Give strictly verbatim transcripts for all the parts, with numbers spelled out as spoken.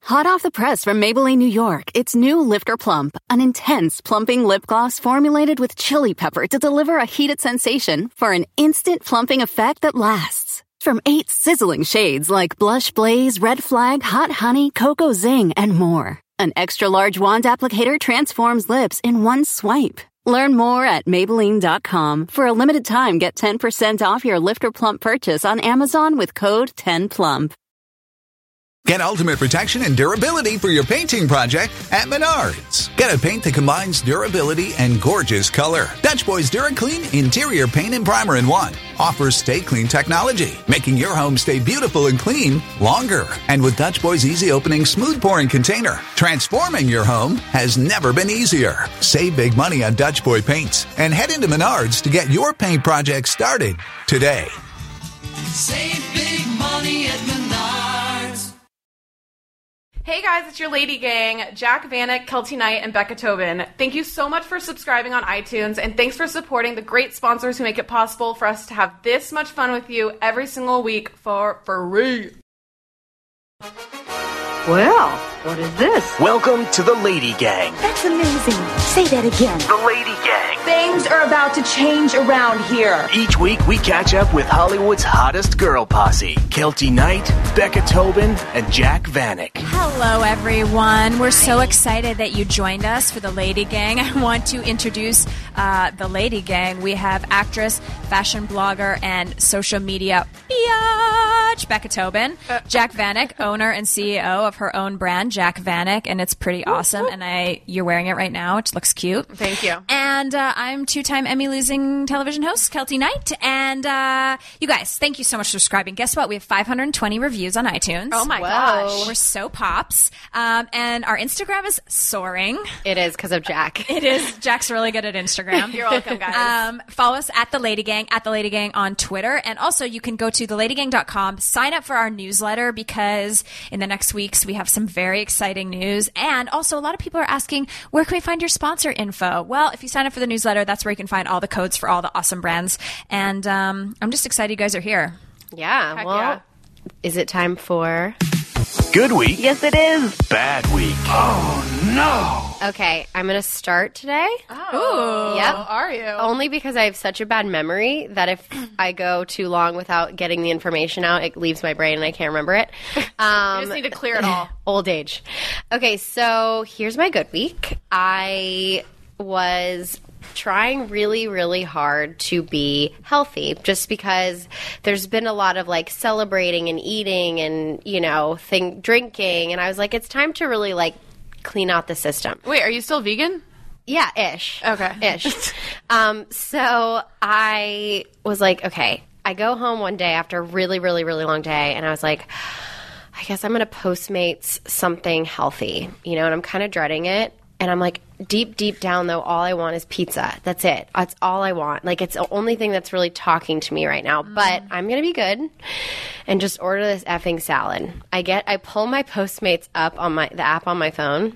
Hot off the press from Maybelline, New York, it's new Lifter Plump, an intense plumping lip gloss formulated with chili pepper to deliver a heated sensation for an instant plumping effect that lasts. From eight sizzling shades like Blush Blaze, Red Flag, Hot Honey, Cocoa Zing, and more. An extra-large wand applicator transforms lips in one swipe. Learn more at Maybelline dot com. For a limited time, get ten percent off your Lifter Plump purchase on Amazon with code ten plump. Get ultimate protection and durability for your painting project at Menards. Get a paint that combines durability and gorgeous color. Dutch Boys DuraClean Interior Paint and Primer in one offers Stay Clean technology, making your home stay beautiful and clean longer. And with Dutch Boys Easy Opening Smooth Pouring Container, transforming your home has never been easier. Save big money on Dutch Boy paints and head into Menards to get your paint project started today. Save big money at Menards. Hey guys, it's your Lady Gang, Jack Vanek, Kelty Knight, and Becca Tobin. Thank you so much for subscribing on iTunes, and thanks for supporting the great sponsors who make it possible for us to have this much fun with you every single week for free. Well, what is this? Welcome to the Lady Gang. That's amazing. Say that again. The Lady Gang. Things are about to change around here. Each week we catch up with Hollywood's hottest girl posse, Kelty Knight, Becca Tobin, and Jack Vanek. Hello, everyone. We're so excited that you joined us for the Lady Gang. I want to introduce uh, the Lady Gang. We have actress, fashion blogger, and social media biatch, Becca Tobin. Uh, Jack Vanek, owner and C E O of her own brand, Jack Vanek, and it's pretty awesome. And I, you're wearing it right now, which looks cute. Thank you. And uh, I'm two-time Emmy-losing television host, Kelty Knight. And uh, you guys, thank you so much for subscribing. Guess what? We have five hundred twenty reviews on iTunes. Oh my Whoa. gosh. We're so pops. Um, and our Instagram is soaring. It is because of Jack. It is. Jack's really good at Instagram. You're welcome, guys. Um, follow us at The Lady Gang, at The Lady Gang on Twitter. And also you can go to the lady gang dot com, sign up for our newsletter, because in the next weeks we have some very exciting news. And also a lot of people are asking, where can we find your sponsor info? Well, if you sign up for the newsletter, that's where you can find all the codes for all the awesome brands. And um, I'm just excited you guys are here. Yeah. Heck well, yeah. Is it time for... Good week. Yes, it is. Bad week. Oh, no. Okay, I'm going to start today. Oh. Yep. Are you? Only because I have such a bad memory that if I go too long without getting the information out, it leaves my brain and I can't remember it. Um, you just need to clear it all. Old age. Okay, so here's my good week. I was trying really, really hard to be healthy, just because there's been a lot of like celebrating and eating and, you know, thing, drinking. And I was like, it's time to really like clean out the system. Wait, are you still vegan? Yeah, ish. Okay. Ish. um, so I was like, okay, I go home one day after a really, really, really long day, and I was like, I guess I'm going to Postmates something healthy, you know, and I'm kind of dreading it. And I'm like, deep, deep down, though, all I want is pizza. That's it. That's all I want. Like, it's the only thing that's really talking to me right now. Mm. But I'm going to be good and just order this effing salad. I get, I pull my Postmates up on my, the app on my phone,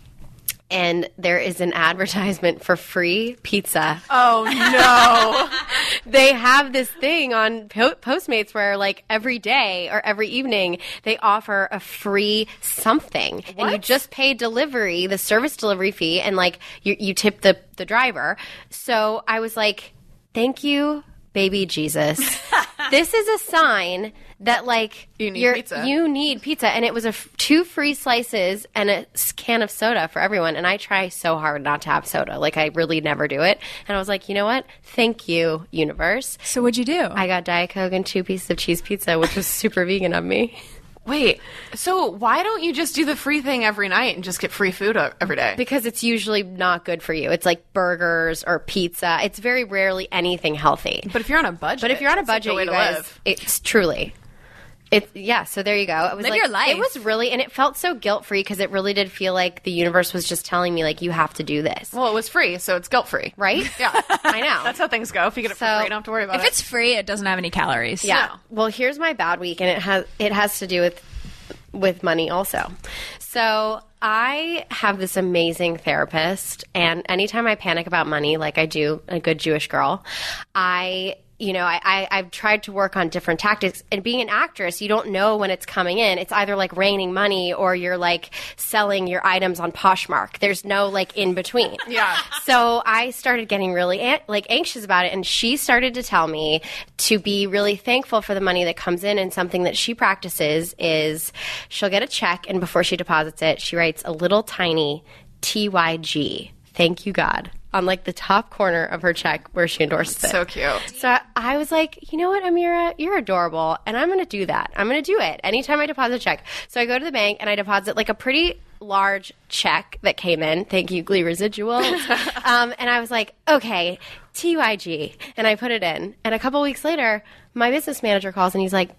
and there is an advertisement for free pizza. Oh, no. They have this thing on po- Postmates where, like, every day or every evening, they offer a free something. What? And you just pay delivery, the service delivery fee, and, like, you, you tip the, the driver. So I was like, thank you, baby Jesus. This is a sign that, like, You need you're, pizza. you need pizza. And it was a f- two free slices and a s- can of soda for everyone. And I try so hard not to have soda. Like, I really never do it. And I was like, you know what? Thank you, universe. So what'd you do? I got Diet Coke and two pieces of cheese pizza, which was super vegan of me. Wait, so why don't you just do the free thing every night and just get free food o- every day? Because it's usually not good for you. It's like burgers or pizza. It's very rarely anything healthy. But if you're on a budget, But if you're on a it's like the budget, way you to guys, live. it's truly. It, yeah, so there you go. It was Live like, your life. It was really, and it felt so guilt-free because it really did feel like the universe was just telling me, like, you have to do this. Well, it was free, so it's guilt-free. Right? Yeah. I know. That's how things go. If you get it for So, free, you don't have to worry about If it. it's free, it doesn't have any calories. Yeah. No. Well, here's my bad week, and it has it has to do with with money also. So I have this amazing therapist, and anytime I panic about money, like I do, a good Jewish girl, I you know, I, I, I've tried to work on different tactics. And being an actress, you don't know when it's coming in. It's either like raining money or you're like selling your items on Poshmark. There's no like in between. Yeah. So I started getting really an- like anxious about it. And she started to tell me to be really thankful for the money that comes in. And something that she practices is she'll get a check, and before she deposits it, she writes a little tiny T Y G. Thank you, God, on like the top corner of her check where she endorses it. So cute. So I, I was like, you know what, Amira, you're adorable, and I'm going to do that. I'm going to do it anytime I deposit a check. So I go to the bank and I deposit like a pretty large check that came in. Thank you, Glee Residuals. um, and I was like, okay, T Y G. And I put it in. And a couple weeks later, my business manager calls and he's like,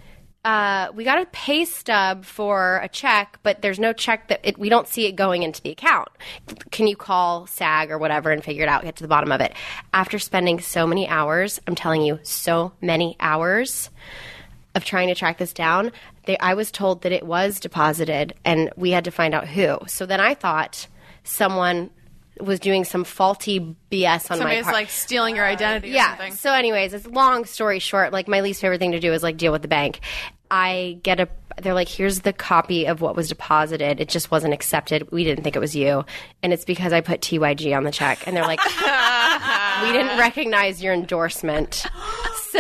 Uh, we got a pay stub for a check, but there's no check that it, we don't see it going into the account. Can you call SAG or whatever and figure it out, get to the bottom of it? After spending so many hours, I'm telling you, so many hours of trying to track this down, they, I was told that it was deposited and we had to find out who. So then I thought someone was doing some faulty B S on Somebody's my part. like stealing your identity or yeah. something. So anyways, it's long story short, like my least favorite thing to do is like deal with the bank. I get a, they're like, here's the copy of what was deposited. It just wasn't accepted. We didn't think it was you. And it's because I put T Y G on the check. And they're like, we didn't recognize your endorsement. So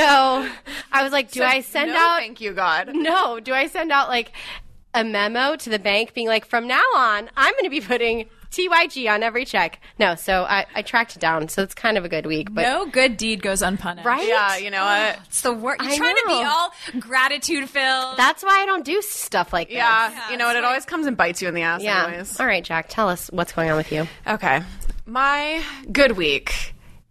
I was like, do So, I send no, out? thank you, God. No. Do I send out like a memo to the bank being like, from now on, I'm going to be putting T Y G on every check? No. So I, I tracked it down. So it's kind of a good week. But No good deed goes unpunished. Right? Yeah, you know what? It's the worst. You're I trying to be know. all gratitude filled. that's why I don't do stuff like this. Yeah, you know what? It always comes and bites you in the ass Yeah. anyways. All right, Jack, tell us what's going on with you. Okay. My good week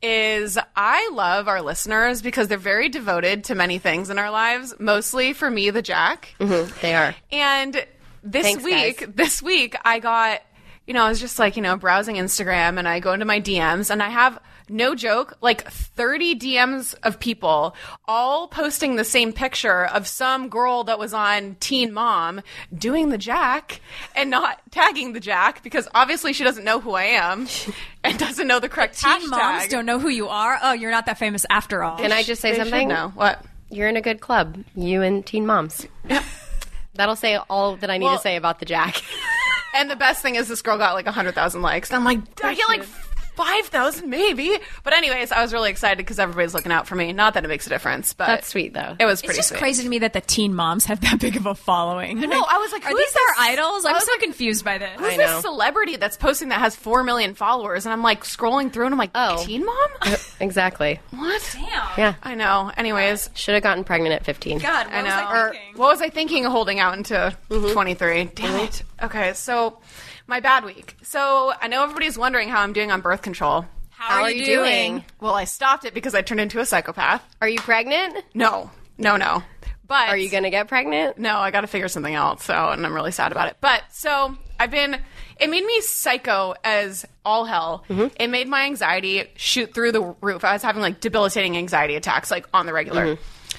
is I love our listeners because they're very devoted to many things in our lives, mostly for me, the Jack. Mm-hmm. They are. And this Thanks, week, guys. this week I got, you know, I was just like, you know, browsing Instagram and I go into my D Ms and I have, no joke, like thirty D Ms of people all posting the same picture of some girl that was on Teen Mom doing the Jack and not tagging the Jack because obviously she doesn't know who I am and doesn't know the correct Teen hashtag. moms don't know who you are. Oh, you're not that famous after all. Can I just say They something? should know. What? You're in a good club. You and Teen Moms. That'll say all that I need Well- to say about the Jack. And the best thing is this girl got like one hundred thousand likes. And I'm like, I get like five thousand maybe. But anyways, I was really excited because everybody's looking out for me. Not that it makes a difference, but That's sweet, though. it was It's pretty just sweet. crazy to me that the teen moms have that big of a following. No, I was like, are who these is this? our idols? I I'm was so like, confused by this. Who's I know. this celebrity that's posting that has four million followers? And I'm like scrolling through and I'm like, Oh. Teen Mom? Exactly. What? Damn. Yeah. I know. Anyways, Should have gotten pregnant at fifteen. God, what I was know. I Or thinking? what was I thinking of holding out into twenty-three? Damn it. Okay, so my bad week. So I know everybody's wondering how I'm doing on birth control. How, are, you doing? Well, I stopped it because I turned into a psychopath. Are you pregnant? No, no, no. But Are you going to get pregnant? No, I got to figure something out. So, and I'm really sad about it. But so I've been. It made me psycho as all hell. It made my anxiety shoot through the roof. I was having like debilitating anxiety attacks, like on the regular.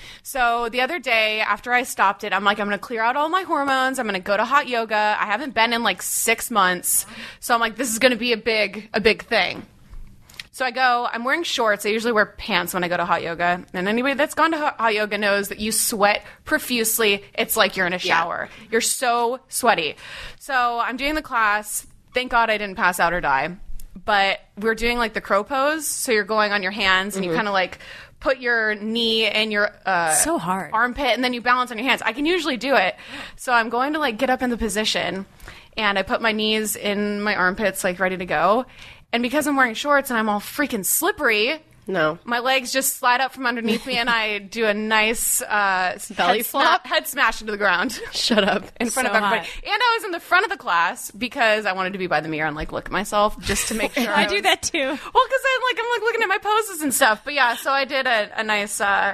So the other day after I stopped it, I'm like, I'm going to clear out all my hormones. I'm going to go to hot yoga. I haven't been in like six months. So I'm like, this is going to be a big, a big thing. So I go, I'm wearing shorts. I usually wear pants when I go to hot yoga. And anybody that's gone to hot hot yoga knows that you sweat profusely. It's like you're in a shower. You're so sweaty. So I'm doing the class. Thank God I didn't pass out or die. But we're doing like the crow pose. So you're going on your hands and you kind of like put your knee in your uh, So hard. armpit and then you balance on your hands. I can usually do it. So I'm going to like get up in the position and I put my knees in my armpits like ready to go. And because I'm wearing shorts and I'm all freaking slippery, No. my legs just slide up from underneath me and I do a nice uh, Belly head, flop? sma- head smash into the ground Shut up. in front So of everybody. hot. And I was in the front of the class because I wanted to be by the mirror and like look at myself just to make sure. I do was- that too. Well, because I'm like I'm like looking at my poses and stuff. But yeah, so I did a, a nice uh,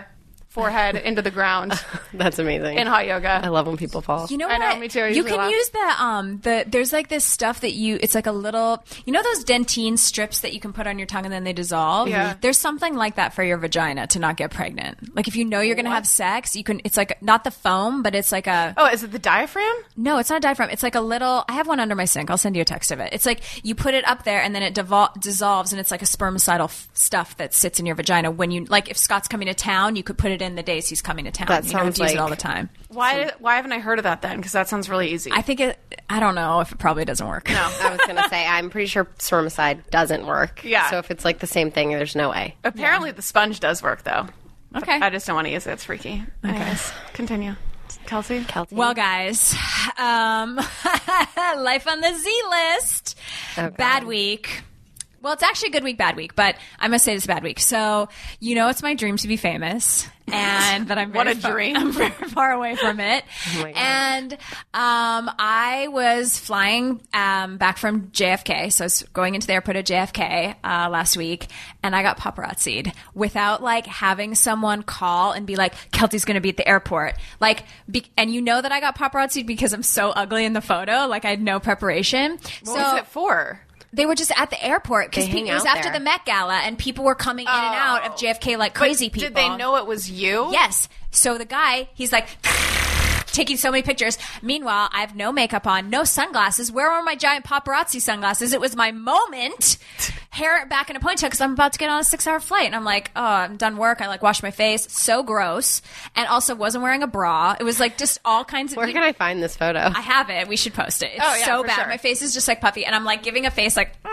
forehead into the ground That's amazing. in hot yoga. I love when people fall. You know I what? know, me too. I You usually can laugh. use the um the there's like this stuff that you it's like a little you know those Dentine strips that you can put on your tongue and then they dissolve. Yeah. There's something like that for your vagina to not get pregnant. Like if you know you're gonna have sex, you can. It's like not the foam, but it's like a. Oh, is it the diaphragm? No, it's not a diaphragm. It's like a little. I have one under my sink. I'll send you a text of it. It's like you put it up there and then it devol- dissolves and it's like a spermicidal f- stuff that sits in your vagina. When you like, if Scott's coming to town, you could put it in the days he's coming to town. That you don't have sounds to use it like- all the time. Why Why haven't I heard of that then? Because that sounds really easy. I think it. I don't know if it probably doesn't work. no. I was going to say, I'm pretty sure spermicide doesn't work. Yeah. So if it's like the same thing, there's no way. Apparently, the sponge does work though. Okay. I just don't want to use it. It's freaky. Anyways, continue. Kelsey? Kelsey? Well, guys, um, life on the Z list. Oh, God. Bad week. Well, it's actually a good week, bad week, but I must say it's a bad week. So, you know, it's my dream to be famous, and that I'm very What a far, dream. I'm very far away from it. Oh my God. And um, I was flying um, back from J F K, so I was going into the airport at J F K uh, last week, and I got paparazzi'd without like having someone call and be like, "Kelty's going to be at the airport." Like, be- and you know that I got paparazzi'd because I'm so ugly in the photo. Like, I had no preparation. What so was it for? they were just at the airport because They hang it was out after there. the Met Gala and people were coming in and out of J F K like crazy But people. Did they know it was you? Yes. So the guy, he's like taking so many pictures. Meanwhile, I have no makeup on, no sunglasses. Where were my giant paparazzi sunglasses? It was my moment. Hair back in a ponytail because I'm about to get on a six-hour flight. And I'm like, oh, I'm done work. I like washed my face. So gross. And also wasn't wearing a bra. It was like just all kinds of... Where can I find this photo? I have it. We should post it. It's Oh, yeah, so for bad. sure. My face is just like puffy, and I'm like giving a face like.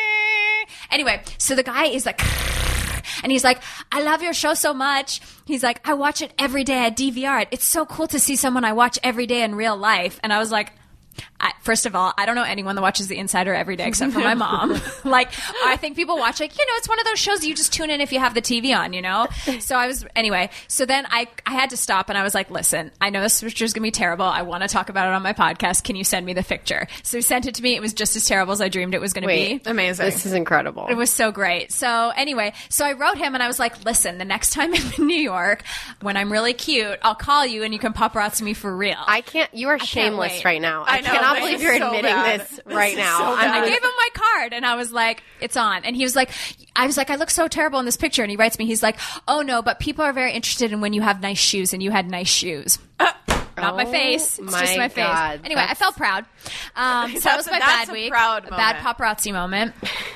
Anyway, so the guy is like, and he's like, I love your show so much. He's like, I watch it every day. I D V R it. It's so cool to see someone I watch every day in real life. And I was like, I, first of all, I don't know anyone that watches The Insider every day except for my mom. Like, I think people watch, like, you know, it's one of those shows you just tune in if you have the T V on, you know? So I was, anyway, so then I, I had to stop and I was like, listen, I know this picture is going to be terrible. I want to talk about it on my podcast. Can you send me the picture? So he sent it to me. It was just as terrible as I dreamed it was going to Wait, be. Amazing. This is incredible. It was so great. So anyway, so I wrote him and I was like, listen, the next time I'm in New York, when I'm really cute, I'll call you and you can paparazzi me for real. I can't. You are shameless wait. right now. I I, know, cannot this believe is you're so admitting bad. this This right is now. so I'm I gonna- gave him my card and I was like, it's on. And he was like, I was like, I look so terrible in this picture. And he writes me, he's like, oh no, but people are very interested in when you have nice shoes, and you had nice shoes. Not my Oh face. It's my just my face. God. Anyway, I That's- felt proud. Um, so that was That's a- my that's bad a week. proud A bad moment. paparazzi moment.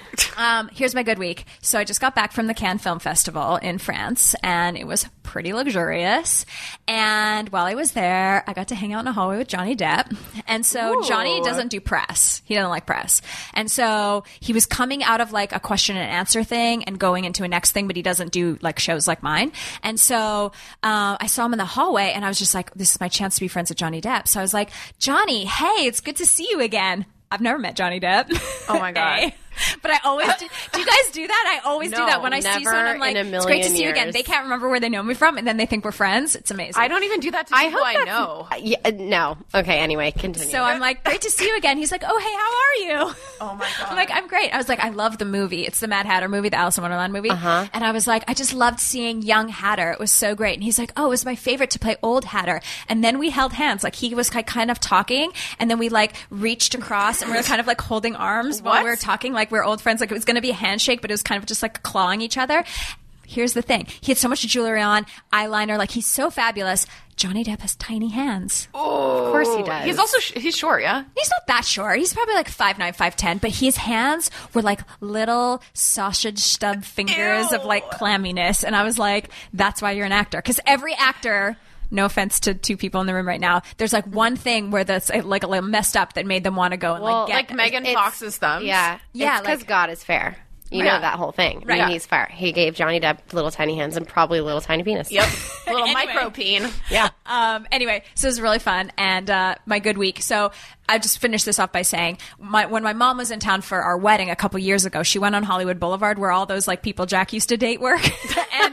Um, here's my good week. So I just got back from the Cannes Film Festival in France, and it was pretty luxurious. And while I was there, I got to hang out in a hallway with Johnny Depp. And so Ooh. Johnny doesn't do press. He doesn't like press. And so he was coming out of like a question and answer thing and going into a next thing, but he doesn't do like shows like mine. And so uh, I saw him in the hallway, and I was just like, this is my chance to be friends with Johnny Depp. So I was like, Johnny, hey, it's good to see you again. I've never met Johnny Depp. Oh, my God. Hey. But I always do. Do you guys do that? I always do No, that when I see never someone. I'm like, in a it's great to million see you again. years. They can't remember where they know me from, and then they think we're friends. It's amazing. I don't even do that to I people hope I, that's- know. Yeah, uh, no. Okay. Anyway, continue. So I'm like, great to see you again. He's like, oh, hey, how are you? Oh, my God. I'm like, I'm great. I was like, I love the movie. It's the Mad Hatter movie, the Alice in Wonderland movie. Uh-huh. And I was like, I just loved seeing young Hatter. It was so great. And he's like, oh, it was my favorite to play old Hatter. And then we held hands. Like, he was like, kind of talking, and then we like reached across, and we were kind of like holding arms while What? we were talking, like we we're old friends. Like, it was going to be a handshake, but it was kind of just like clawing each other. Here's the thing. He had so much jewelry on, eyeliner. Like, he's so fabulous. Johnny Depp has tiny hands. of course he does. He's also sh- he's short, yeah. He's not that short. He's probably like five nine, five ten, but his hands were like little sausage stub fingers Ew. of like clamminess. And I was like, that's why you're an actor. Because every actor, no offense to two people in the room right now, there's like one thing where that's uh, like a little messed up that made them want to go and Well, like get Like Megan It's- Fox's thumbs. Yeah. Yeah, It's because like- God is fair. You Yeah. know that whole thing. Right. I mean, he's fair. He gave Johnny Depp little tiny hands and probably a little tiny penis. Yep. Little Anyway. micro peen. Yeah. Um, anyway, so it was really fun, and uh, my good week. So I just finished this off by saying, my, when my mom was in town for our wedding a couple years ago, she went on Hollywood Boulevard, where all those like people Jack used to date work, and um,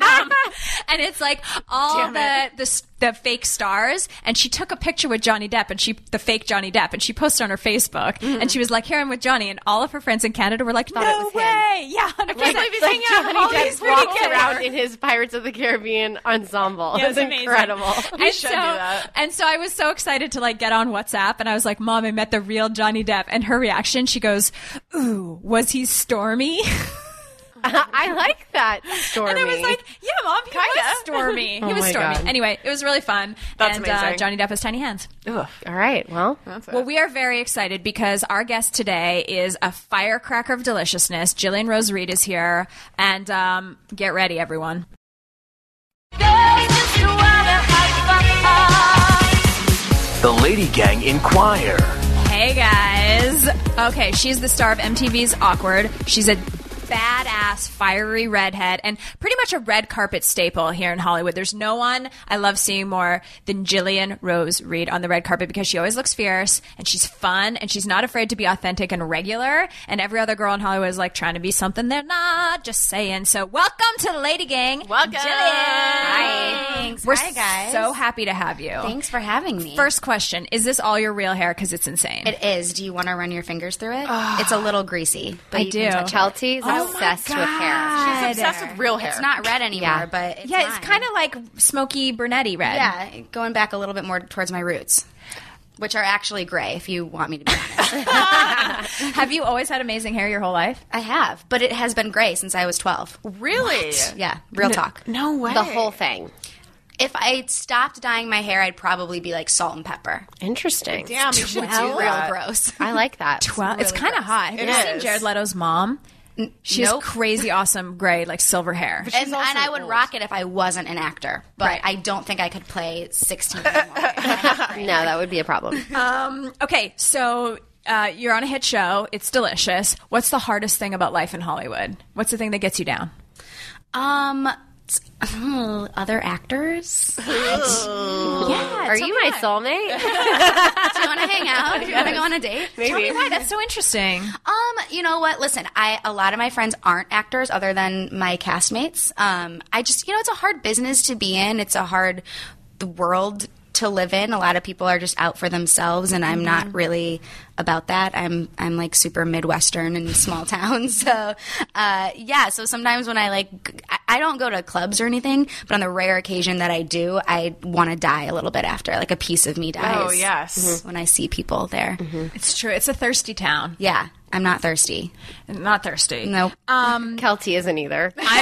and it's like all the, the the fake stars, and she took a picture with Johnny Depp, and she the fake Johnny Depp, and she posted on her Facebook, mm-hmm. and she was like, "Here I'm with Johnny," and all of her friends in Canada were like, "No way, him. yeah." Like, like Johnny Depp walks around in his Pirates of the Caribbean ensemble. Yeah, it's incredible. We and should so, do that. And so I was so excited to like get on WhatsApp, and I was like, "Mom, I met the real Johnny Depp," and her reaction, she goes, "Ooh, was he stormy?" I like that, Stormy. And I was like, yeah, Mom, he Kinda. was stormy. Oh he was my stormy. God. Anyway, it was really fun. That's and amazing. Uh, Johnny Depp has tiny hands. Ugh. All right, well. That's it. Well, we are very excited because our guest today is a firecracker of deliciousness. Jillian Rose Reed is here. And um, get ready, everyone. The Lady Gang Inquire. Hey, guys. Okay, she's the star of M T V's Awkward. She's a badass, fiery redhead, and pretty much a red carpet staple here in Hollywood. There's no one I love seeing more than Jillian Rose Reed on the red carpet because she always looks fierce, and she's fun, and she's not afraid to be authentic and regular, and every other girl in Hollywood is like trying to be something they're not, just saying. So welcome to the Lady Gang. Welcome. Jillian. Hi. Thanks. We're Hi, guys. so happy to have you. Thanks for having me. First question, is this all your real hair? Because it's insane. It is. Do you want to run your fingers through it? It's a little greasy. But I you do. Can touch it. Chelsea's Oh obsessed my with hair. God. She's obsessed with real hair. It's not red anymore, Yeah. but it's yeah, it's mine. kind of like smoky brunetti red. Yeah, going back a little bit more towards my roots, which are actually gray, if you want me to be honest. Have you always had amazing hair your whole life? I have, but it has been gray since I was twelve. Really? Yeah, real talk. No way. The whole thing. If I stopped dyeing my hair, I'd probably be like salt and pepper. Interesting. Damn, you should do Real that. gross. I like that. Well, it's really kind of gross. hot. Have It you seen is. Jared Leto's mom? She has Nope. crazy, awesome gray, like silver hair. And, and also I would old. rock it if I wasn't an actor, but Right. I don't think I could play sixteen anymore. No, that would be a problem. Um, okay, so uh, you're on a hit show. It's delicious. What's the hardest thing about life in Hollywood? What's the thing that gets you down? Um, oh, other actors? Do Yeah, Are you my soulmate? you want to hang out? Do you want to go on a date? Tell me why. That's so interesting. Um, you know what? Listen, I a lot of my friends aren't actors other than my castmates. Um, I just, you know, it's a hard business to be in. It's a hard world to live in. A lot of people are just out for themselves, and I'm not really about that. I'm I'm like super Midwestern and small town. So, uh, yeah. So sometimes when I like, I, I don't go to clubs or anything, but on the rare occasion that I do, I want to die a little bit after. Like a piece of me dies. Oh, yes. When I see people there. It's true. It's a thirsty town. Yeah. I'm not thirsty. Not thirsty. Nope. Um, Kelty isn't either. I'm,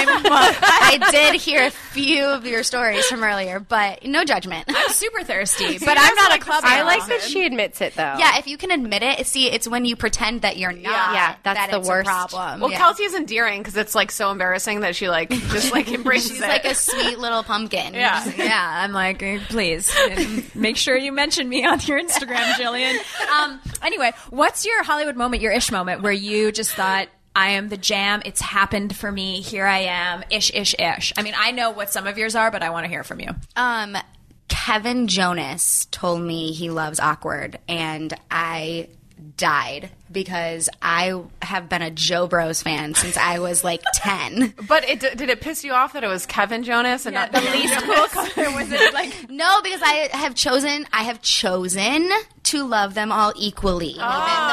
I did hear a few of your stories from earlier, but no judgment. I'm super thirsty, but I'm not a club I girl. like that she admits it, though. Yeah, if you can admit it, see, it's when you pretend that you're not. Yeah. Yeah, that's that the it's worst. A problem. Well, yeah. Kelsey is endearing because it's like so embarrassing that she like just like embraces She's it. like a sweet little pumpkin. Yeah. Yeah, I'm like, eh, please and make sure you mention me on your Instagram, Jillian. Um, anyway, what's your Hollywood moment, your ish moment, where you just thought, I am the jam, it's happened for me, here I am, ish, ish, ish? I mean, I know what some of yours are, but I want to hear from you. Um, Kevin Jonas told me he loves Awkward, and I died because I have been a Joe Bros fan since I was like ten. But it did it piss you off that it was Kevin Jonas and not the least cool color? Was it like... No, because I have chosen, I have chosen to love them all equally. Even though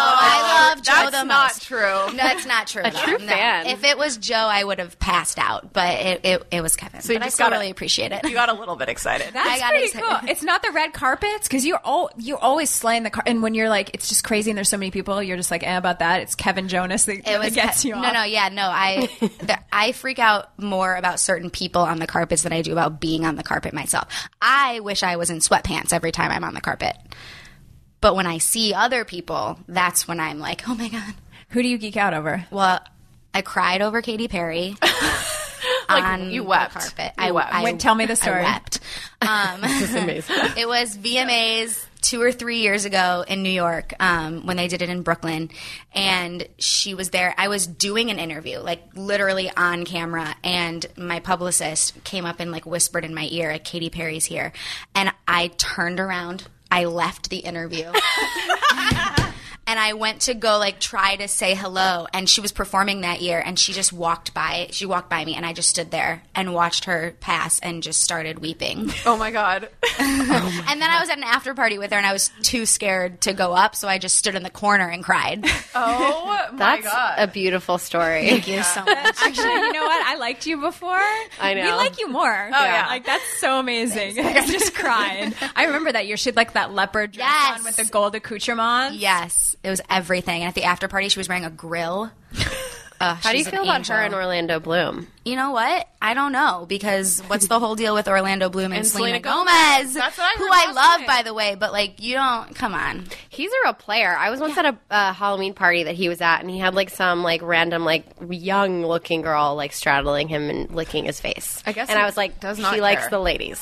I love Joe That's the not most. true. No, that's not true. A though. true No. fan. If it was Joe, I would have passed out, but it, it, it was Kevin. So you but I just still gotta- really appreciate it. You got a little bit excited. That's I got pretty excited. cool. It's not the red carpets because you're all you're always slaying the car. And when you're like, it's just crazy, and there's so many people, you're just like, eh, about that. It's Kevin Jonas that It really was gets Ke- you off. No, no, yeah, no. I the, I freak out more about certain people on the carpets than I do about being on the carpet myself. I wish I was in sweatpants every time I'm on the carpet. But when I see other people, that's when I'm like, oh my God. Who do you geek out over? Well, I cried over Katy Perry. Like, on you wept. the carpet. You I, wept. I, Wait, tell me the story. I wept. Um, This is amazing. it was V M As two or three years ago in New York um, when they did it in Brooklyn, and she was there. I was doing an interview, like literally on camera, and my publicist came up and like whispered in my ear, like, Katy Perry's here, and I turned around. I left the interview. and I went to go like try to say hello, and she was performing that year, and she just walked by. She walked by me, and I just stood there and watched her pass and just started weeping. Oh my god! And then I was at an after party with her, and I was too scared to go up, so I just stood in the corner and cried. Oh my That's god! a beautiful story. Thank you so much. Actually, you know what? I liked you before. I know. We like you more. Oh, yeah. Like, that's so amazing. I just cried. I remember that year. She had, like, that leopard dress Yes. on with the gold accoutrements. Yes, it was everything. And at the after party, she was wearing a grill. Uh, How do you she's feel an about angel. her and Orlando Bloom? You know what? I don't know, because what's the whole deal with Orlando Bloom and, And Selena Selena Gomez? Gomez. That's what I who heard I last love, night. by the way, but like you don't. Come on. He's a real player. I was once at a uh, Halloween party that he was at, and he had like some like random like young looking girl like straddling him and licking his face. I guess and he I was like, does not he likes care. the ladies.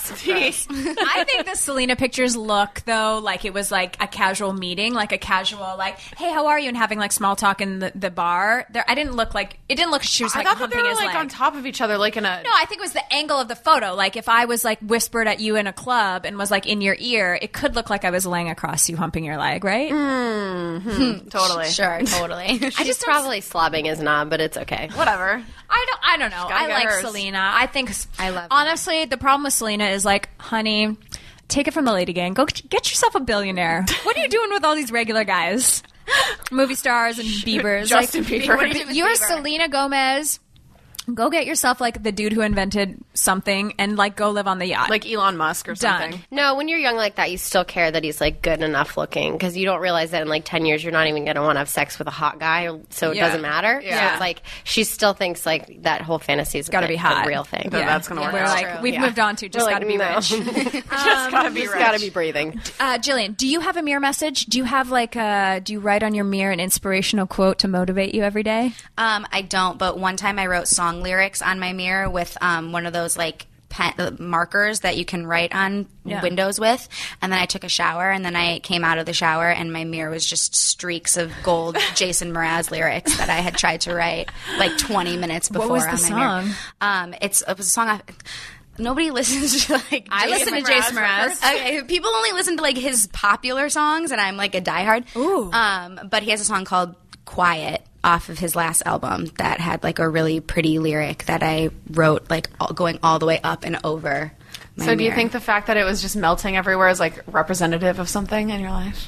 I think the Selena pictures look, though, like it was like a casual meeting, like a casual, like, hey, how are you? And having like small talk in the, the bar. There, I didn't look like, it didn't look she was I like thought that they humping were his like leg. on top of each other, like in a. No, I think it was the angle of the photo. Like if I was like whispered at you in a club and was like in your ear, it could look like I was laying across you humping your leg, right? Totally. Sure, totally. She's probably slobbing his knob, but it's okay. Whatever. I don't. I don't know. gotta I get like hers. Selena. I think. I love her. Honestly, the problem with Selena is like, honey, take it from the lady gang. Go get yourself a billionaire. What are you doing with all these regular guys, movie stars and Biebers? Justin like, Bieber. You're Selena Gomez. Go get yourself like the dude who invented something and like go live on the yacht. Like Elon Musk or Done. something. No, when you're young like that, you still care that he's like good enough looking because you don't realize that in like ten years you're not even going to want to have sex with a hot guy, so it Yeah. doesn't matter. So Yeah. it's like she still thinks like that whole fantasy is Got to a, be a hot. real thing. That that's gonna work We're out. like True. we've Yeah. moved on to just We're got to like, be no. rich. Just gotta be Just rich. gotta be breathing. Uh, Jillian, do you have a mirror message? Do you have like a, do you write on your mirror an inspirational quote to motivate you every day? Um, I don't, but one time I wrote song lyrics on my mirror with um, one of those like pen, uh, markers that you can write on Yeah. windows with, and then I took a shower, and then I came out of the shower, and my mirror was just streaks of gold Jason Mraz lyrics that I had tried to write like twenty minutes before. was the on my song? Mirror. Um, it's it was a song. I, Nobody listens to like. I listen to Jason Mraz. Okay, people only listen to like his popular songs, and I'm like a diehard. Ooh. Um, but he has a song called "Quiet" off of his last album that had like a really pretty lyric that I wrote like all, going all the way up and over. My So do you mirror. think the fact that it was just melting everywhere is like representative of something in your life?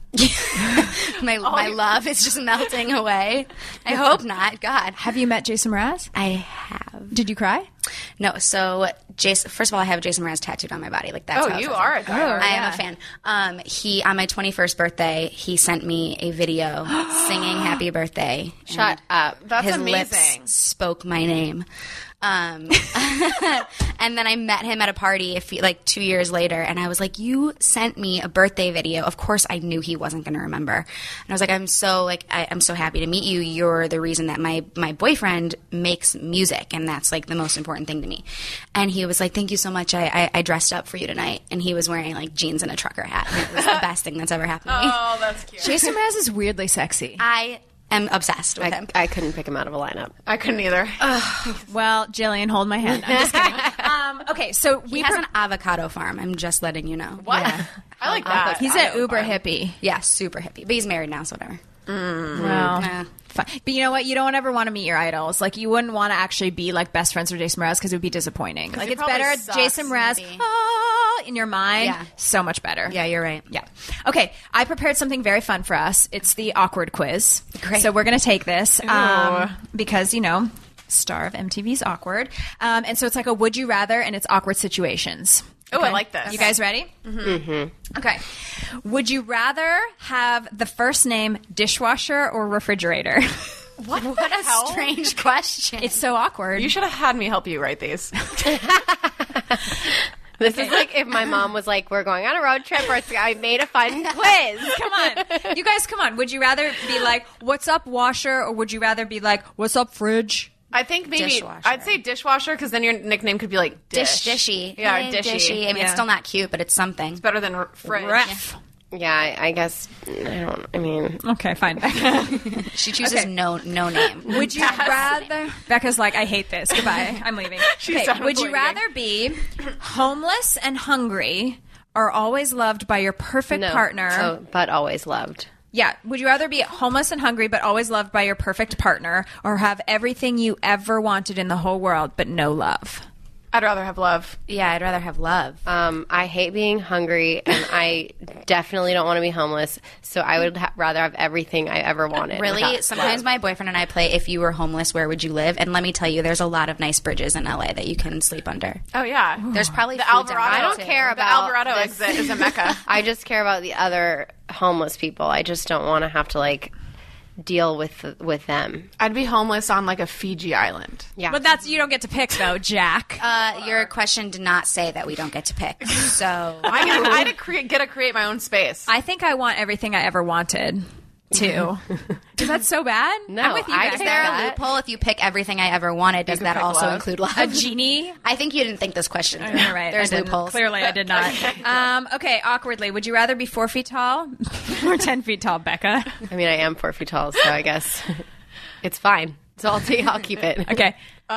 my my love is just melting away? I hope not. God, Have you met Jason Mraz? I have. Did you cry? No, so Jason. First of all, I have Jason Mraz tattooed on my body. Like that's Oh, how you it's are a diehard. I am a fan. Um, he on my twenty-first birthday, he sent me a video singing "Happy Birthday." Shut up. That's His amazing. lips spoke my name. Um, and then I met him at a party a few, like two years later, and I was like, "You sent me a birthday video." Of course, I knew he wasn't going to remember, and I was like, "I'm so like I, I'm so happy to meet you. You're the reason that my my boyfriend makes music, and that's like the most important thing to me." And he was like, "Thank you so much. I, I, I dressed up for you tonight," and he was wearing like jeans and a trucker hat. And it was the best thing that's ever happened to me. Oh, that's cute. Jason Mraz is weirdly sexy. I am obsessed with I, him. I couldn't pick him out of a lineup. I couldn't either. Well, Jillian, hold my hand. I'm just kidding. um, okay, so He we has pro- an avocado farm. I'm just letting you know. What? I like that. he's an uber hippie. Yeah, super hippie. But he's married now, so whatever. Well, Yeah. fine. But you know what? You don't ever want to meet your idols. Like, you wouldn't want to actually be like best friends with Jason Mraz because it would be disappointing. Like, he it's probably better sucks, Jason Mraz maybe. ah, in your mind. Yeah. So much better. Yeah, you're right. Yeah. Okay. I prepared something very fun for us. It's the awkward quiz. Great. So we're going to take this um, because, you know, star of M T V's Awkward. Um, and so it's like a would you rather, and it's awkward situations. Oh, I like this. You guys ready? Mm-hmm. Okay. Would you rather have the first name dishwasher or refrigerator? What, What the a hell? strange question. It's so awkward. You should have had me help you write these. This is like if my mom was like, "We're going on a road trip," or it's, I made a fun quiz. Come on. You guys, come on. Would you rather be like, what's up, washer, or would you rather be like, what's up, fridge? I think maybe Dishwasher. I'd say dishwasher because then your nicknime could be like Dish, dish. dishy. Yeah, Hey, dishy. I mean, Yeah. it's still not cute, but it's something. Better than r- fridge. Ref. Yeah, I, I guess I don't. I mean, Okay, fine. She chooses Okay. no no name. Would you rather? Becca's like, I hate this. Goodbye. I'm leaving. She's Okay, done would you avoiding. rather be homeless and hungry, or always loved by your perfect no. partner? Oh, but always loved. Yeah. Would you rather be homeless and hungry but always loved by your perfect partner, or have everything you ever wanted in the whole world but no love? I'd rather have love. Yeah, I'd rather have love. Um, I hate being hungry, and I definitely don't want to be homeless. So I would ha- rather have everything I ever wanted. Really? without Sometimes love. my boyfriend and I play If You Were Homeless, Where Would You Live? And let me tell you, there's a lot of nice bridges in L A that you can sleep under. Oh, yeah. There's probably The food Alvarado. down there, I don't too. care The about Alvarado this. exit is a mecca. I just care about the other homeless people. I just don't want to have to like deal with with them. I'd be homeless on like a Fiji island. Yeah, But that's you don't get to pick though, Jack. Uh, your question did not say that we don't get to pick. So I get, I get to create, get to create my own space. I think I want everything I ever wanted, too. Is that so bad? No, I'm with you I guys. is get there a that. loophole if you pick everything I ever wanted? Does can that pick also love. include love? A genie? I think you didn't think this question. through. You're right. There's I didn't. loopholes. Clearly, I did not. um, okay, awkwardly. Would you rather be four feet tall or ten feet tall, Becca? I mean, I am four feet tall, so I guess it's fine. So I'll take, I'll keep it. Okay. Uh,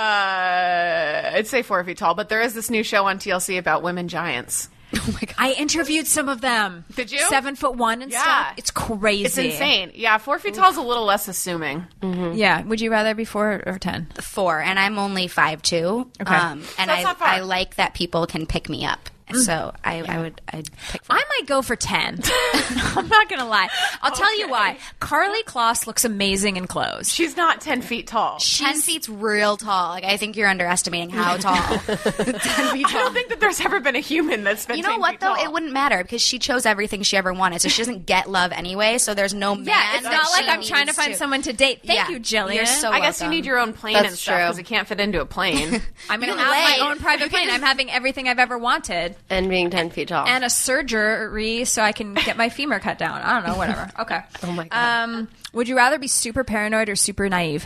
I'd say four feet tall, but there is this new show on T L C about women giants. Oh my god. I interviewed some of them. Did you? Seven foot one and Yeah. stuff. It's crazy. It's insane. Yeah, four feet tall is a little less assuming. Yeah. Would you rather be four or ten? Four, and I'm only five two. Okay. Um, and that's I not far. I like that people can pick me up. So I, I would I'd pick four. I might go for ten. I'm not going to lie. I'll tell you why. Carly Kloss looks amazing in clothes. She's not ten feet tall. Ten feet's real tall. Like I think you're underestimating how tall. Ten feet I tall. don't think that there's ever been a human that's been You know ten what feet though? tall. It wouldn't matter because she chose everything she ever wanted, so she doesn't get love anyway. So there's no man. Yeah, it's that not like she I'm trying to needs find someone to date. Thank Yeah. you, Jillian. You're so I guess you welcome. need your own plane That's and stuff true. because it can't fit into a plane. I'm going to You have lay. my own private plane. I'm having everything I've ever wanted. And being ten feet tall. And a surgery so I can get my femur cut down. I don't know, whatever. Okay. Oh my God. Um, would you rather be super paranoid or super naive?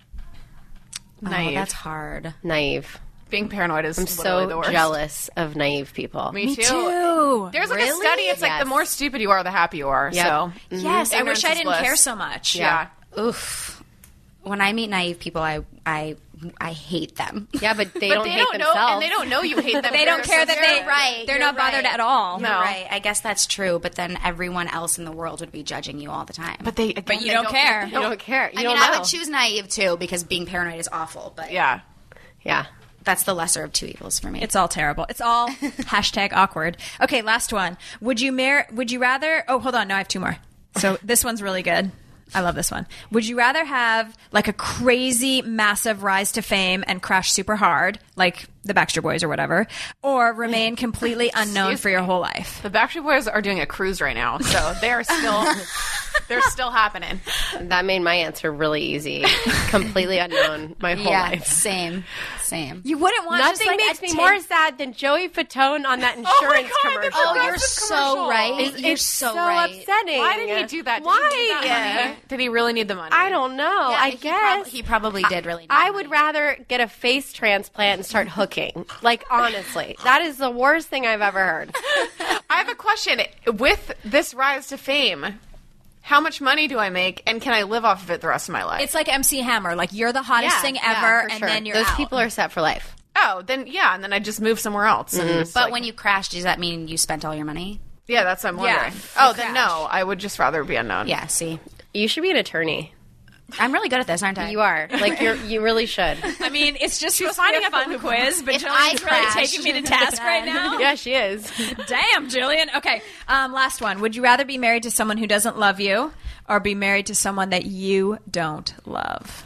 Naive. Oh, that's hard. Naive. Being paranoid is I'm literally the so worst. jealous of naive people. Me, too. Too. There's like a Really? study. It's like Yes. the more stupid you are, the happier you are. Yep. So Yes, I Ignorance wish I is didn't bliss. care so much. yeah. Oof. When I meet naive people, I I I hate them. Yeah, but they But don't they hate don't know, themselves. and they don't know you hate them. They don't They're care so that they scared. right. They're You're not bothered right. at all. No. You're right. I guess that's true, but then everyone else in the world would be judging you all the time. But they, again, But you they don't care. You don't care. You I don't mean, know. I would choose naive too because being paranoid is awful. But Yeah. Yeah. that's the lesser of two evils for me. It's all terrible. It's all hashtag awkward. Okay, last one. Would you mar- Would you rather? Oh, hold on. No, I have two more. So this one's really good. I love this one. Would you rather have like a crazy, massive rise to fame and crash super hard, like the Backstreet Boys or whatever, or remain completely unknown Excuse for your me. whole life? The Backstreet Boys are doing a cruise right now, so they're still they're still happening. That made my answer really easy. Completely unknown my whole yeah, life. same, same. You wouldn't want Nothing just, like, makes a me take- more sad than Joey Fatone on that insurance God, the commercial. Oh, you're Progressive so commercial. right. It's, you're it's so, so right. upsetting. Why did he do that? Did Why? He need that money? Did he really need the money? I don't know. Yeah, I he guess prob- he probably did really. I need would money. rather get a face transplant and start hooking. Like, honestly, that is the worst thing I've ever heard. I have a question. With this rise to fame, how much money do I make, and can I live off of it the rest of my life? It's like M C Hammer. Like you're the hottest Yeah, thing yeah, ever, for and sure. then you're Those out. people are set for life. oh, then yeah, and then I just move somewhere else. And just, But like- when you crash, does that mean you spent all your money? yeah, that's what I'm Yeah, wondering. you oh, then crash. no, I would just rather be unknown. Yeah. See, You should be an attorney. I'm really good at this, aren't I? You are. Like, you're, you really should. I mean, it's just She's supposed to be finding a out fun the quiz, but If Jillian's I really crashed, taking me to task right now. Yeah, she is. Damn, Jillian. Okay, um, last one. Would you rather be married to someone who doesn't love you or be married to someone that you don't love?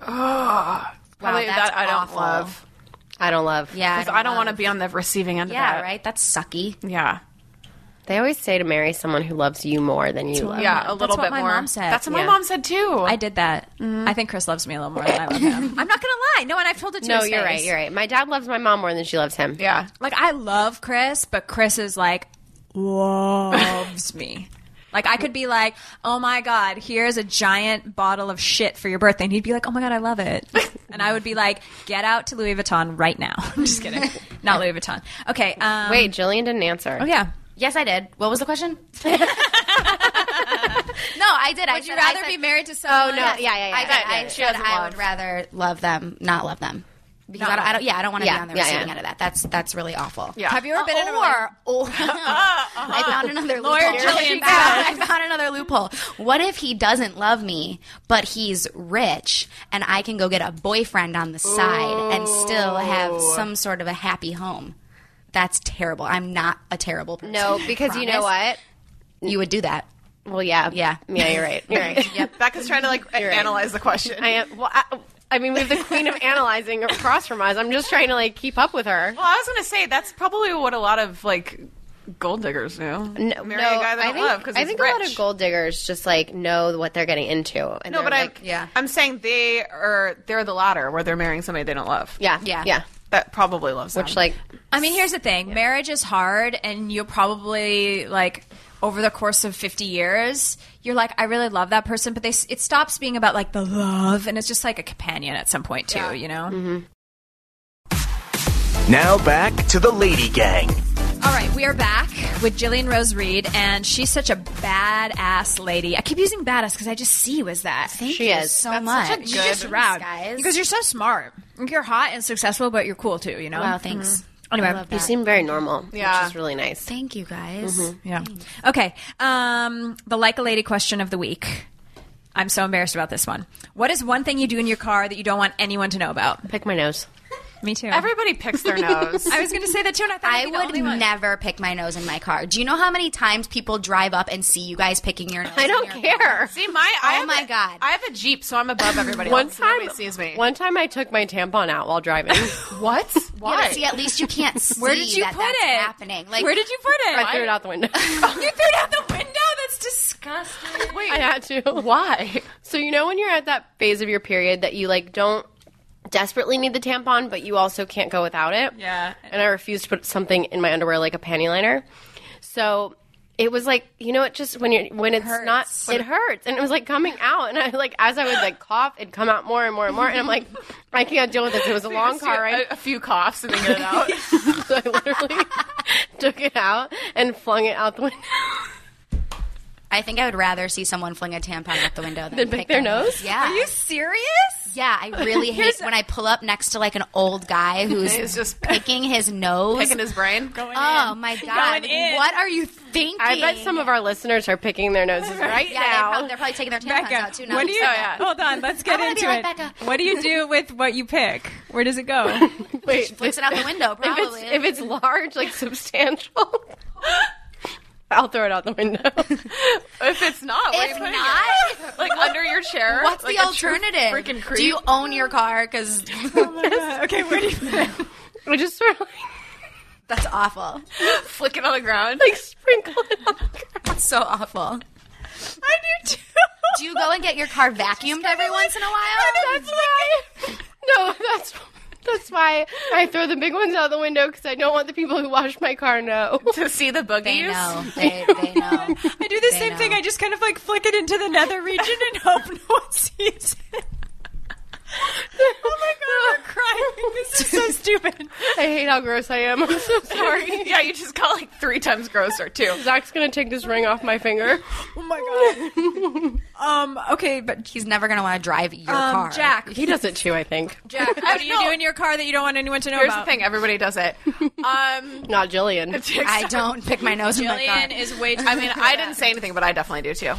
Probably that's that I don't awful. love. I don't love. Yeah, Because I don't want to be on the receiving end Yeah, of that. right. That's sucky. Yeah. They always say to marry someone who loves you more than you love. Yeah, That's a little what bit my more. mom said. That's what my Yeah. mom said too. I did that. I think Chris loves me a little more than I love him. I'm not gonna lie. No, and I've told it to No, his you're face. right. You're right. My dad loves my mom more than she loves him. yeah. Like I love Chris, but Chris is like loves me. Like I could be like, "Oh my god, here's a giant bottle of shit for your birthday," and he'd be like, "Oh my god, I love it," and I would be like, "Get out to Louis Vuitton right now." I'm just kidding, not Louis Vuitton. Okay, um, Wait, Jillian didn't answer. Oh yeah. Yes, I did. What was the question? no, I did. I Would you said- I rather said- be married to someone? Oh, no. Yeah, yeah, yeah. I, did. Yeah, I yeah. said She doesn't I love. would rather love them, not love them. Because I don't, I don't, yeah, I don't want to Yeah, be on the yeah, receiving yeah. end of that. That's that's really awful. Yeah. Have you ever been in a or, or I found another loophole. Lawyer Jillian I found another loophole. What if he doesn't love me, but he's rich, and I can go get a boyfriend on the side and still have some sort of a happy home? That's terrible. I'm not a terrible person. No, because you know what? You would do that. Well, yeah. Yeah. Yeah, you're right. You're right. Yep. Becca's trying to like You're right. analyze the question. I am. Well, I, I mean, we have the queen of analyzing across from us. I'm just trying to like keep up with her. Well, I was going to say that's probably what a lot of like gold diggers do. No, Marry no, a guy they I don't think, love because I he's think rich. a lot of gold diggers just like know what they're getting into. And No, they're, but I'm like, yeah. I'm saying they are they're the latter where they're marrying somebody they don't love. yeah, Yeah. yeah. That probably loves them. Which like, I mean, here's the thing. Marriage is hard, and you'll probably, like, over the course of fifty years, you're like, I really love that person, but they it stops being about, like, the love, and it's just like a companion at some point, too, you know? Mm-hmm. Now back to the Lady Gang. All right, we are back with Jillian Rose Reed, and she's such a badass lady. I keep using badass because I just see you as that. Thank She you is. so That's much. such a You're good- just rad. guys. Because you're so smart. Like, you're hot and successful, but you're cool, too, you know? Wow, thanks. Anyway, I love you that. seem very normal, Yeah. which is really nice. Thank you, guys. yeah. Okay, um, the Like a Lady question of the week. I'm so embarrassed about this one. What is one thing you do in your car that you don't want anyone to know about? Pick my nose. Me too. Everybody picks their nose. I was going to say that too, and I thought I I'd be the would only one. never pick my nose in my car. Do you know how many times people drive up and see you guys picking your nose? I in don't your care. car? See, my I Oh have my a- God. I have a Jeep, so I'm above everybody One else. so time, nobody sees me. one time I took my tampon out while driving. What? Yeah, Why? but see, at least you can't see Where did you that put that's it? happening. Like, Where did you put it? I threw it out the window. You threw it out the window? That's disgusting. Wait, I had to. why? So you know when you're at that phase of your period that you like don't desperately need the tampon, but you also can't go without it. Yeah. And I refused to put something in my underwear like a panty liner. So it was like, you know, it just when you're when it's hurts. not, it hurts, and it was like coming out, and I like as I would like cough, it'd come out more and more and more, and I'm like, I can't deal with this. It was a long car ride. A, a few coughs and then get it out. So I literally took it out and flung it out the window. I think I would rather see someone fling a tampon out the window than Than pick their my nose? Yeah. Are you serious? Yeah, I really hate when I pull up next to like an old guy who's He's just picking his nose. Picking his brain. Oh my god! Going in. What are you thinking? I bet some of our listeners are picking their noses right yeah, they now. prob- they're probably taking their tampons Becca, out too. Now what do you? Oh, yeah. Hold on, let's get I wanna be into like it. Becca. What do you do with what you pick? Where does it go? Wait, flicks it out the window? if Probably. it's, if it's large, like substantial, I'll throw it out the window. If it's not, where are you If putting not, it? Like under your chair? what's like the a true alternative? Freaking creep. Do you own your car? Because Okay, where do you put it? I just sort of like, that's awful. flick it on the ground? like sprinkle it on the ground. That's so awful. I do too. Do you go and get your car vacuumed every once in a while? That's why. No, that's that's why I throw the big ones out the window because I don't want the people who wash my car know. To see the boogies? They know. They, they know. I do the They same know. thing. I just kind of like flick it into the nether region and hope no one sees it. Oh my god, I'm crying. This is so stupid. I hate how gross I am. I'm so sorry. Yeah, you just got like three times grosser too. Zach's gonna take this ring off my finger. Oh my god. um. Okay, but He's never going to want to drive your um, car. Jack, He does it too, I think. Jack, what do you do in your car that you don't want anyone to know Here's about? the thing, everybody does it. Um, Not Jillian. I don't pick my nose in my car. Jillian is way too. I mean, I didn't say anything, but I definitely do too. Um,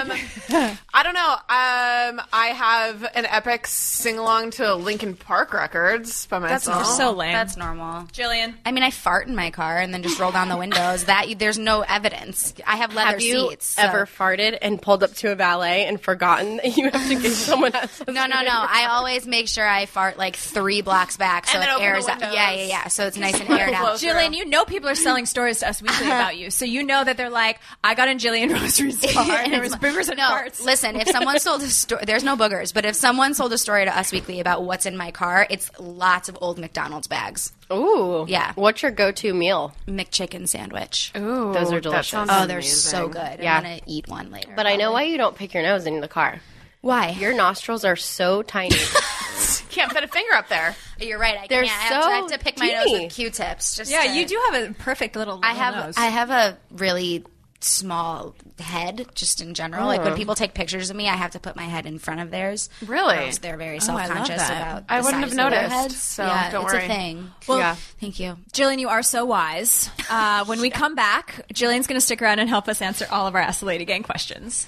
I don't know. Um, I have an epic sing along to Linkin Park records by That's myself. so lame. That's normal. Jillian. I mean, I fart in my car and then just roll down the windows. That there's no evidence. I have leather Have you seats. so- ever farted and pulled up to a valet and forgotten that you have to give someone else? No, no, no. I always make sure I fart like three blocks back so And then it open the airs out. windows. Yeah, yeah, yeah. So it's nice and aired out. Close. Jillian, you know people are selling stories to Us Weekly about you, so you know that they're like, I got in Jillian Rose Reed's car, and there was boogers and no, farts. listen, if someone sold a story, there's no boogers, but if someone sold a story to Us Weekly about what's in my car, it's lots of old McDonald's bags. Ooh. Yeah. What's your go-to meal? McChicken sandwich. Ooh, Those are that delicious. sounds Oh, they're amazing. so good. Yeah. I'm going to eat one later. But I know why you don't pick your nose in the car. Why? Your nostrils are so tiny. Can't fit a finger up there. You're right. I They're can't. I have, to, I have so to pick my nose teeny. with Q-tips. Just yeah, to- you do have a perfect little, I little have nose. I have a really small head just in general. Like when people take pictures of me, I have to put my head in front of theirs. Really? Or else they're very Oh, I love self-conscious that. about I the wouldn't size have of their noticed, heads. so yeah, don't it's worry. a thing. Well, Yeah. Thank you. Jillian, you are so wise. Uh, when we come back, Jillian's going to stick around and help us answer all of our Ask the Lady Gang questions.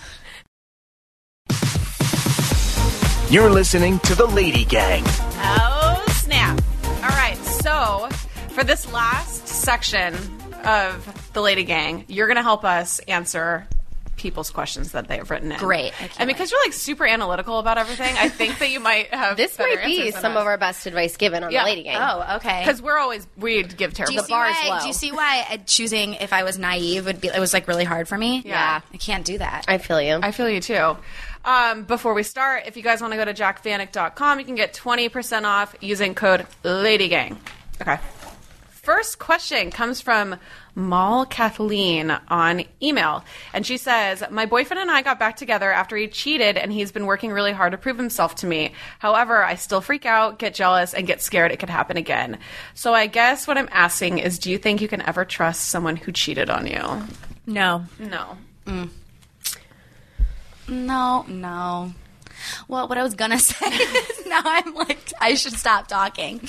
You're listening to The Lady Gang. Oh, snap. All right, so for this last section of the Lady Gang, you're going to help us answer people's questions that they have written in. Great. I can't And because you're like super analytical about everything, I think that you might have This better might be answers than some us. of our best advice given on Yeah. the Lady Gang. Oh, okay. Because we're always, we give terrible Do you, The see bar's why, low. do you see why uh, choosing if I was naive would be? It was like really hard for me. Yeah. I can't do that. I feel you. I feel you too. Um, before we start, if you guys want to go to jack vanek dot com, you can get twenty percent off using code LADYGANG. Okay. First question comes from Mal Kathleen on email. And she says, my boyfriend and I got back together after he cheated and he's been working really hard to prove himself to me. However, I still freak out, get jealous, and get scared it could happen again. So I guess what I'm asking is, do you think you can ever trust someone who cheated on you? No. No. No, no. Well, what I was gonna say is now I'm like I should stop talking.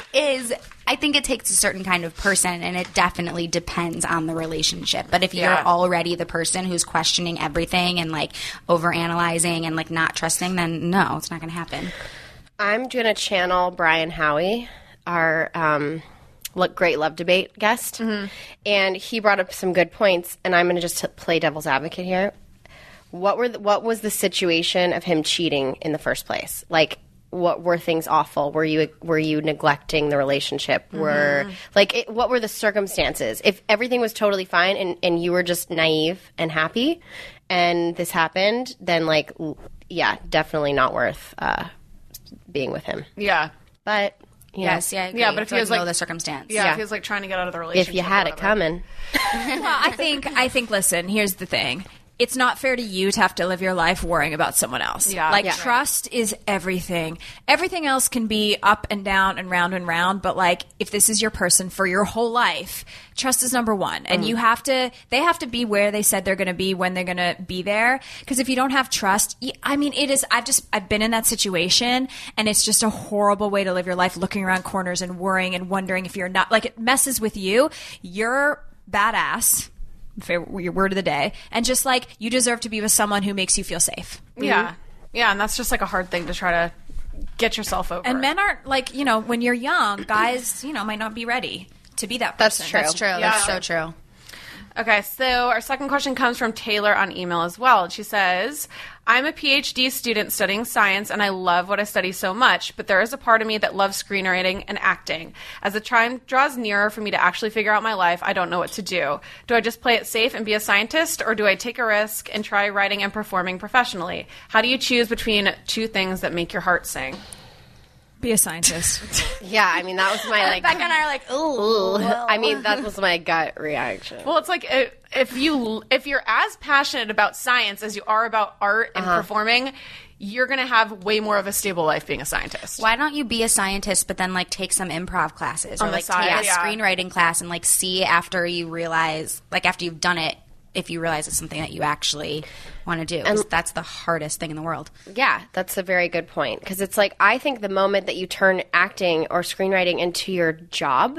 Is I think it takes a certain kind of person, and it definitely depends on the relationship. But if you're Yeah. already the person who's questioning everything and like overanalyzing and like not trusting, then no, it's not gonna happen. I'm going to channel Brian Howie, our um, look, great love debate guest. And he brought up some good points, and I'm going to just t- play devil's advocate here. What were the, what was the situation of him cheating in the first place? Like, what were things awful? Were you were you neglecting the relationship? Were like it, what were the circumstances? If everything was totally fine and, and you were just naive and happy, and this happened, then like l- yeah, definitely not worth uh, being with him. Yeah. But you Yes, know, yeah, I agree. Yeah, but if To, he like, was, like- know the circumstance. Yeah, Yeah. if he was like trying to get out of the relationship. if you had or it whatever. coming, Well, I think, I think, listen, here's the thing. It's not fair to you to have to live your life worrying about someone else. Yeah. Like, Yeah. trust is everything. Everything else can be up and down and round and round, but, like, if this is your person for your whole life, trust is number one. And you have to, they have to be where they said they're going to be when they're going to be there. Because if you don't have trust, y- I mean, it is, I've just, I've been in that situation, and it's just a horrible way to live your life, looking around corners and worrying and wondering if you're not, like, it messes with you. You're badass. Favorite, your word of the day, and just like you deserve to be with someone who makes you feel safe. Yeah. Yeah, and that's just like a hard thing to try to get yourself over. And men aren't like, you know, when you're young, guys, you know, might not be ready to be that That's person. true. That's true. Yeah. That's so true. Okay, so our second question comes from Taylor on email as well. She says, I'm a PhD student studying science and I love what I study so much, but there is a part of me that loves screenwriting and acting. As the time draws nearer for me to actually figure out my life, I don't know what to do. Do I just play it safe and be a scientist, or do I take a risk and try writing and performing professionally? How do you choose between two things that make your heart sing? Be a scientist. yeah, I mean that was my like. Becca and I are like, ooh. Ooh. I mean that was my gut reaction. Well, it's like uh, if you if you're as passionate about science as you are about art and performing, you're going to have way more of a stable life being a scientist. Why don't you be a scientist, but then like take some improv classes or On the like side, take a yeah. screenwriting class and like see after you realize, like after you've done it, if you realize it's something that you actually want to do. 'Cause that's the hardest thing in the world. Yeah, that's a very good point. Because it's like, I think the moment that you turn acting or screenwriting into your job,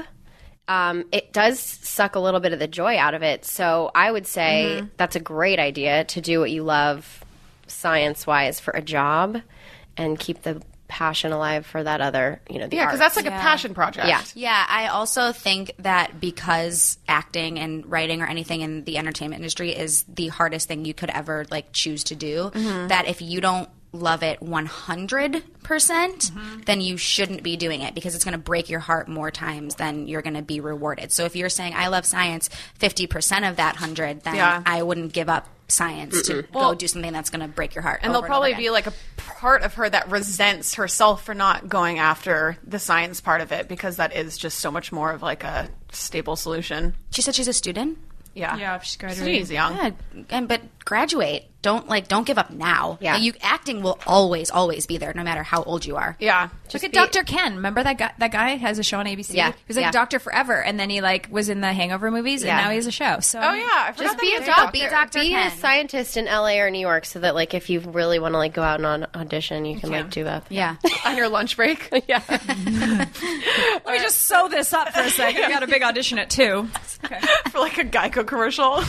um, it does suck a little bit of the joy out of it. So I would say that's a great idea to do what you love science-wise for a job and keep the passion alive for that other, you know, the Yeah, because arts. that's like a passion project. Yeah. Yeah, I also think that because acting and writing or anything in the entertainment industry is the hardest thing you could ever like choose to do, that if you don't love it one hundred percent, then you shouldn't be doing it because it's going to break your heart more times than you're going to be rewarded. So if you're saying I love science fifty percent of that one hundred, then Yeah. I wouldn't give up science to Well- go do something that's going to break your heart. And over there'll probably over be again. like a part of her that resents herself for not going after the science part of it, because that is just so much more of like a stable solution. She said she's a student. Yeah. Yeah, she's graduating. She's young. Yeah, and but graduate. Don't like don't give up now. Yeah. Like, you acting will always always be there no matter how old you are. Yeah. Look at Doctor Ken. Remember that guy? That guy has a show on A B C. Yeah. He was like Yeah. a doctor forever, and then he like was in the Hangover movies, Yeah. and now he has a show. So Oh yeah, I forgot Just that be he a was doctor. Be Doctor Be Ken. a scientist in L A or New York, so that like if you really want to like go out and on audition, you can like do that. Yeah. on your lunch break. Yeah. let me just sew this up for a second. I got a big audition at two. Okay. For like a Geico commercial.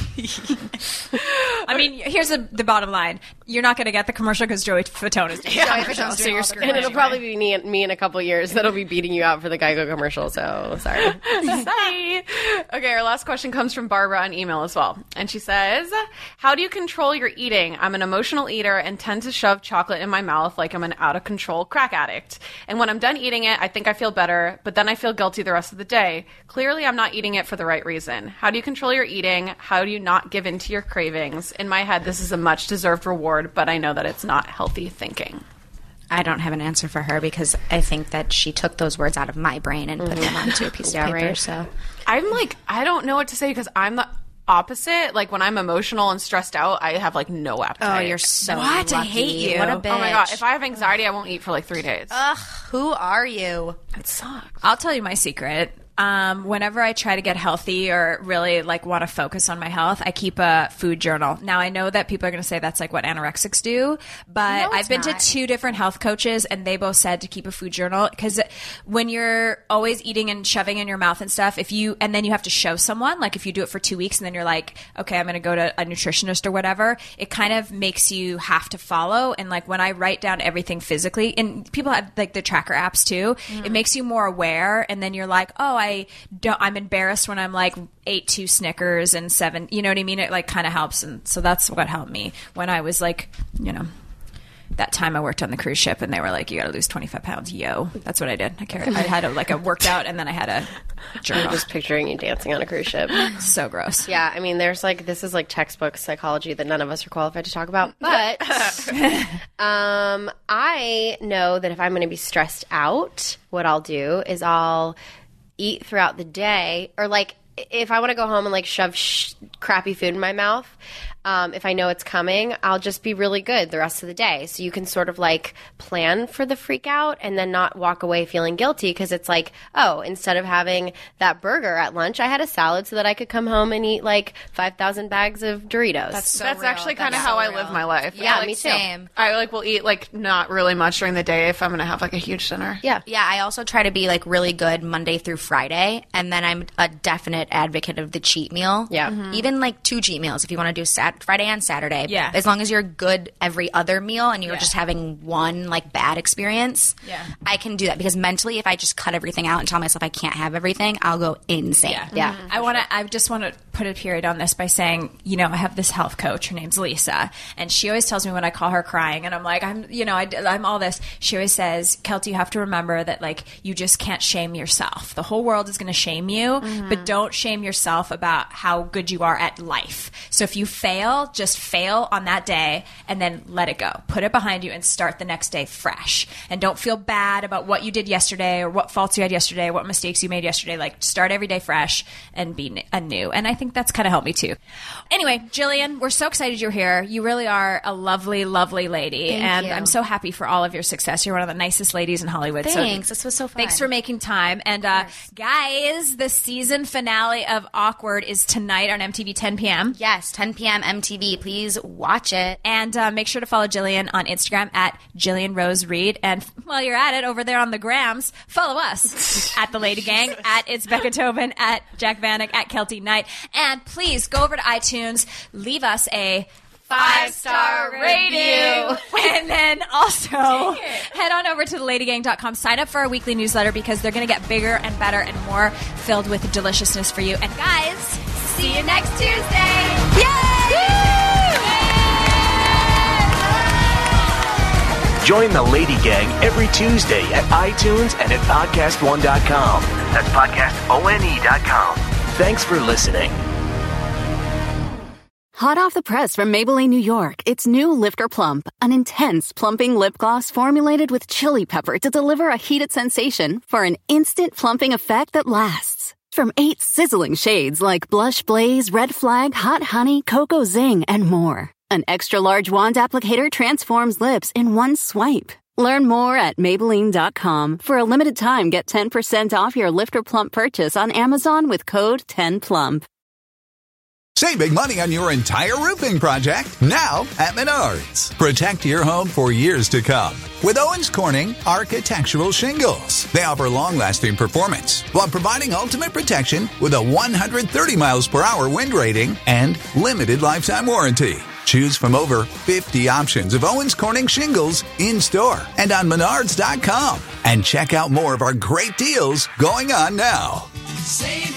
I mean, here's the, the bottom line: you're not going to get the commercial because Joey Fatone is doing Yeah. it. Joey So you're screwed. And it'll anyway. probably be me, me in a couple years that'll be beating you out for the Geico commercial. So sorry. Sorry. Okay, our last question comes from Barbara on email as well. And she says, how do you control your eating? I'm an emotional eater and tend to shove chocolate in my mouth like I'm an out-of-control crack addict. And when I'm done eating it, I think I feel better, but then I feel guilty the rest of the day. Clearly, I'm not eating it for the right reason. How do you control your eating? How do you not give in to your cravings? In my head, this is a much-deserved reward, but I know that it's not healthy thinking. I don't have an answer for her because I think that she took those words out of my brain and put them onto a piece Yeah, of paper. right. So I'm like, I don't know what to say because I'm the opposite. Like when I'm emotional and stressed out, I have like no appetite. oh, you're so What? I lucky. hate you. What a bitch. Oh my god! If I have anxiety, I won't eat for like three days. Ugh, who are you? It sucks. I'll tell you my secret. Um, whenever I try to get healthy or really like want to focus on my health, I keep a food journal. Now I know that people are going to say that's like what anorexics do, but No, it's I've been not. to two different health coaches and they both said to keep a food journal because when you're always eating and shoving in your mouth and stuff, if you, and then you have to show someone, like if you do it for two weeks and then you're like, okay, I'm going to go to a nutritionist or whatever, it kind of makes you have to follow. And like when I write down everything physically, and people have like the tracker apps too, it makes you more aware. And then you're like, oh, I don't, I'm embarrassed when I'm like ate two Snickers and seven, you know what I mean? It like kind of helps. And so that's what helped me when I was like, you know, that time I worked on the cruise ship and they were like, you got to lose twenty-five pounds. Yo, that's what I did. I carried, I had a, like a workout and then I had a journal. I'm just picturing you dancing on a cruise ship. So gross. Yeah, I mean, there's like, this is like textbook psychology that none of us are qualified to talk about. But um, I know that if I'm going to be stressed out, what I'll do is I'll eat throughout the day, or like if I want to go home and like shove sh- crappy food in my mouth, um, if I know it's coming, I'll just be really good the rest of the day. So you can sort of like plan for the freak out and then not walk away feeling guilty because it's like, oh, instead of having that burger at lunch, I had a salad so that I could come home and eat like five thousand bags of Doritos. That's so That's real. actually kind of That's how so I real. live my life. Yeah, like, me too. Same. I like will eat like not really much during the day if I'm gonna have like a huge dinner. Yeah. Yeah, I also try to be like really good Monday through Friday, and then I'm a definite advocate of the cheat meal. Yeah. Mm-hmm. Even like two cheat meals if you want to do sat- Friday and Saturday. Yeah. As long as you're good every other meal and you're just having one like bad experience. Yeah. I can do that because mentally, if I just cut everything out and tell myself I can't have everything, I'll go insane. Yeah. Yeah. I want to, I just want to put a period on this by saying, you know, I have this health coach. Her name's Lisa. And she always tells me when I call her crying and I'm like, I'm, you know, I, I'm all this. She always says, Kelty, you have to remember that like you just can't shame yourself. The whole world is going to shame you, but don't shame yourself about how good you are at life. So if you fail, just fail on that day and then let it go. Put it behind you and start the next day fresh. And don't feel bad about what you did yesterday or what faults you had yesterday, what mistakes you made yesterday. Like start every day fresh and be n- anew. And I think that's kind of helped me too. Anyway, Jillian, we're so excited you're here. You really are a lovely, lovely lady. Thank and you. I'm so happy for all of your success. You're one of the nicest ladies in Hollywood. Thanks. So This was so fun. thanks for making time. And uh, guys, the season finale of Awkward is tonight on M T V ten p.m. Yes, ten p.m. M T V. Please watch it. And uh, make sure to follow Jillian on Instagram at Jillian Rose Reed. And while you're at it, over there on the grams, follow us at The Lady Gang, at It's Becca Tobin, at Jack Vanek, at Kelty Knight. And please go over to iTunes, leave us a five-star review. And then also head on over to the lady gang dot com. Sign up for our weekly newsletter because they're going to get bigger and better and more filled with deliciousness for you. And guys, see you next Tuesday. Yay! Join the Lady Gang every Tuesday at iTunes and at podcast one dot com. That's podcast one dot com. Thanks for listening. Hot off the press from Maybelline, New York, it's new Lifter Plump, an intense plumping lip gloss formulated with chili pepper to deliver a heated sensation for an instant plumping effect that lasts. From eight sizzling shades like Blush Blaze, Red Flag, Hot Honey, Cocoa Zing, and more. An extra-large wand applicator transforms lips in one swipe. Learn more at Maybelline dot com. For a limited time, get ten percent off your Lift or Plump purchase on Amazon with code ten plump. Save big money on your entire roofing project now at Menards. Protect your home for years to come with Owens Corning Architectural Shingles. They offer long-lasting performance while providing ultimate protection with a one hundred thirty miles per hour wind rating and limited lifetime warranty. Choose from over fifty options of Owens Corning shingles in-store and on Menards dot com. And check out more of our great deals going on now. Save